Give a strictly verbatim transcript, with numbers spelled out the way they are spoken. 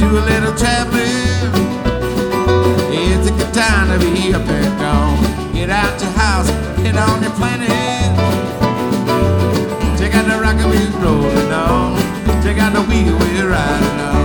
a little traveling. It's a good time to be up and gone. Get out your house, get on your planet. Check out the rocket we're rolling on. Check out the wheel we're riding on.